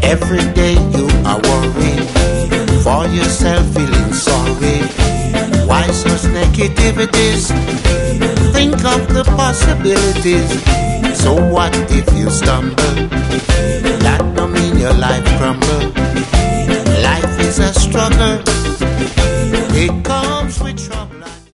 Every day you are worried, for yourself feeling sorry. Why such negativities? Think of the possibilities. So what if you stumble? That don't mean your life crumbles.